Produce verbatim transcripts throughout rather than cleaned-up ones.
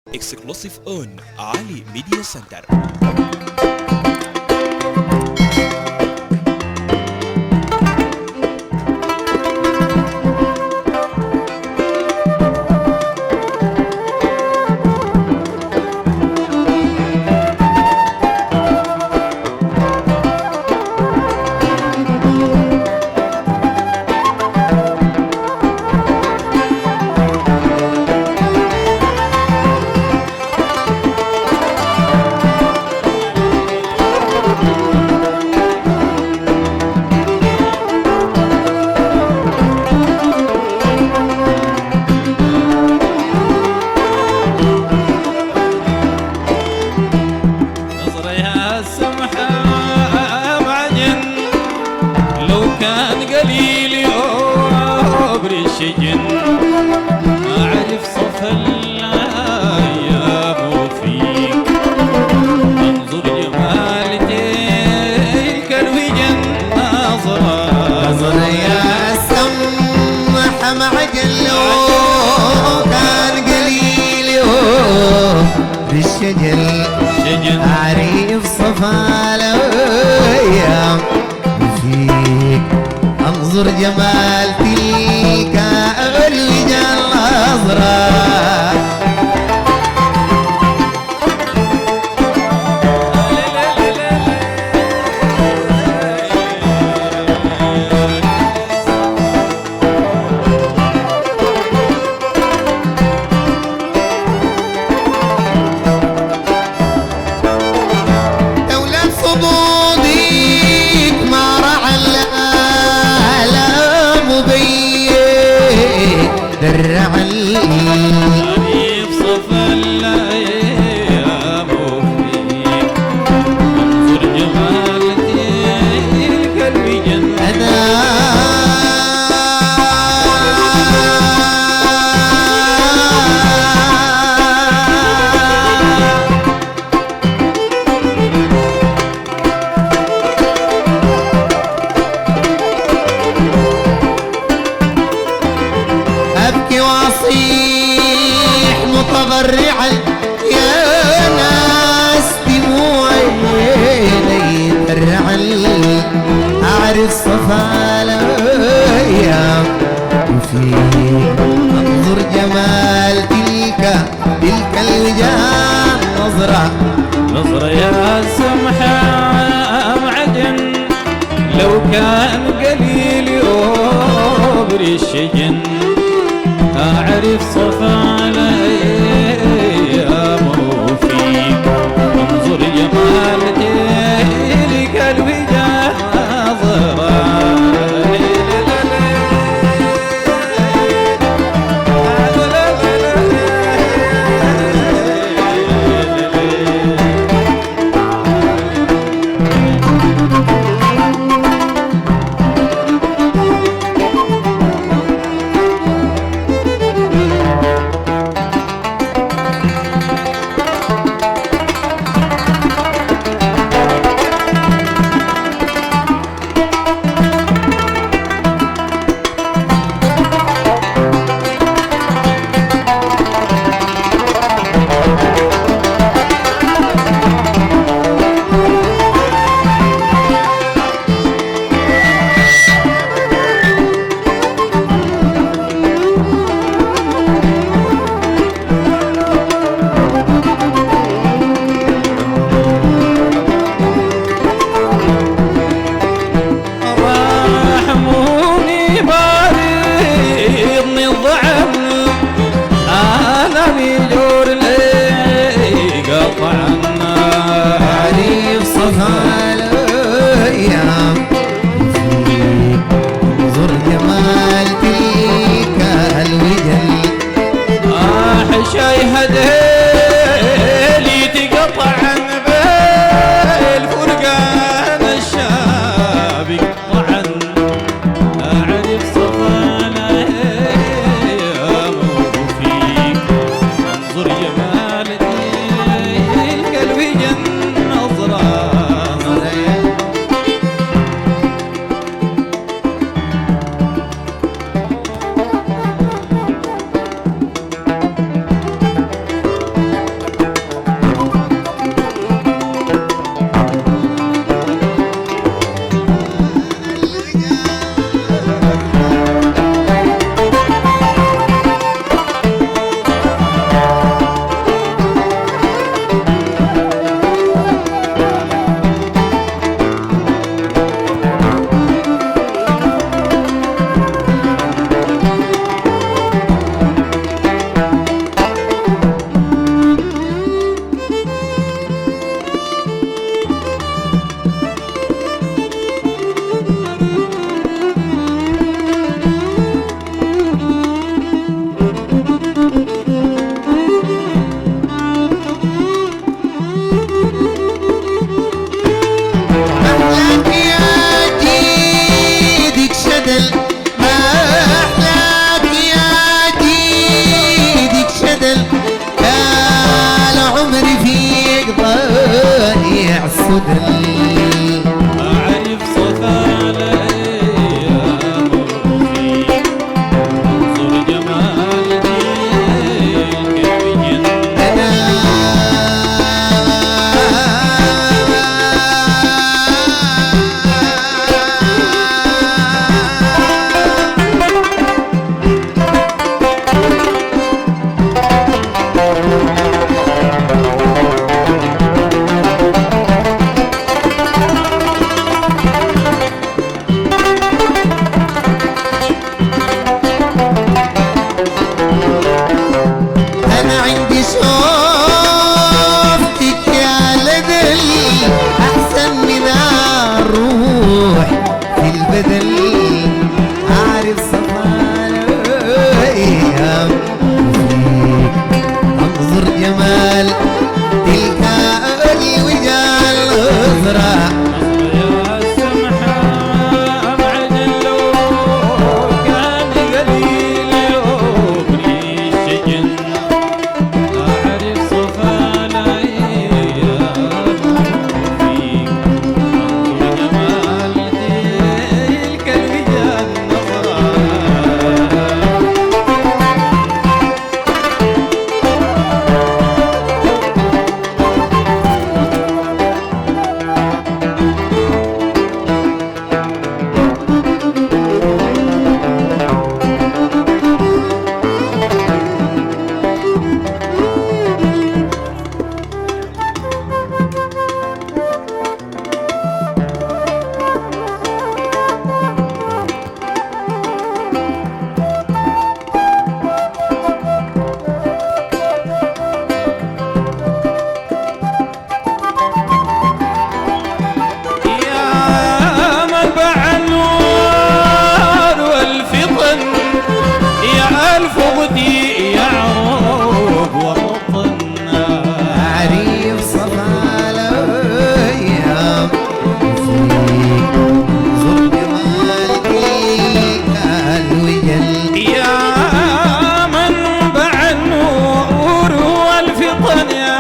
Exclusive on Ali Media Center. أعرف صف الأيام وفيك أنظر جمال تلك الوجن نظرة نظر يا سمح معجل لو كان قليل بالشجل أعرف صف الأيام وفيك انظر جمال تلك الوجه الازرق دولة صدودك ما رعى درع الغريب صف الأيام وفيك انظر جمال تلك الوجن أنا أبكي وأصيح متضرعا يا ناس دموعي ترعل أعرف صفا الأيام وفيك أنظر جمال تلك تلك الوجان نظرة نظرة يا سمحة معدن لو كان قليل يوبر الشجن أعرف صفا الأيام وفيك انظر جمال تلك الوجه نظرة الفدل أعرف صفا الأيام فيك انظر جمال ديك بجن أنا أنا عندي شوفتك يا لدل أحسن من الروح في البدل أعرف صفا الأيام فيك أنظر جمال تلك الوجال أزرع يا سمحة أبعد لو كان قليل عمري الشجن أعرف صفا الأيام فيك انظر جمال تلك الوجال نظرة يا منبع النور والفطن يا الفقدي يعرب وطن أعرف صفا الأيام فيك انظر جمال تلك الوجل يا منبع النور والفطن يا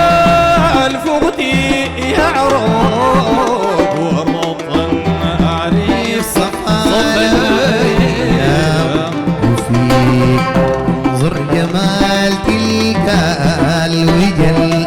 الفقدي يعرب وطن أعرف صفا الأيام وفيك انظر جمال تلك الوجل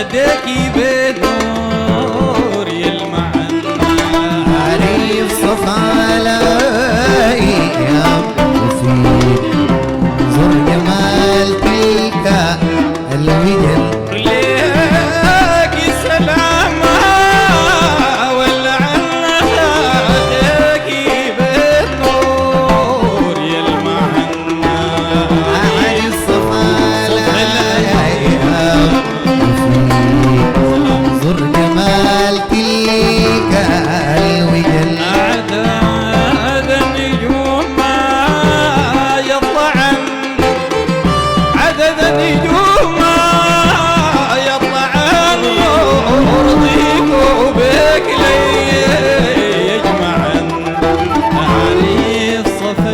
ديكي بدور يلمع عريف صفا لاقي يا وفيك زر جمال تلك الوجل ليك سلامة ولعنها ديكي بدور يلمع عريف صفا لاقي يا وفيك زر جمال تلك الوجل عدد النجوم ما يطلعن عدد النجوم ما يطلعن ورضيك وبك لي يجمعن عريس صفا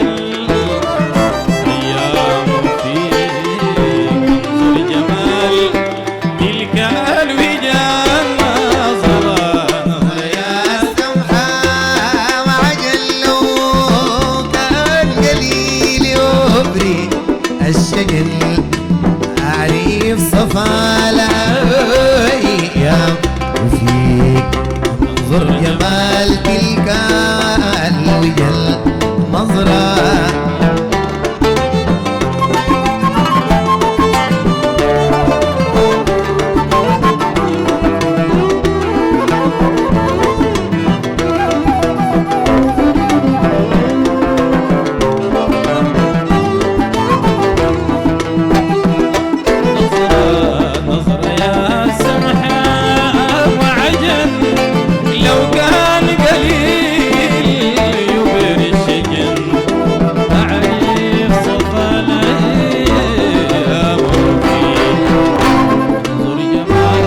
الايام فيك انظر جمال تلك الوجال نظرة نظرة يا سمحة وعجلو كان قليل يبري الشجل عريف صفا الأيام وفيك انظر جمال تلك الوجل نظرة نظرة نظرة يا سمحة وعجل لو كان قليل يبري الشجن عريف صفا الأيام وفيك انظر جمال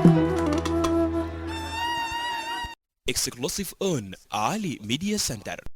Exclusive on Ali Media Center.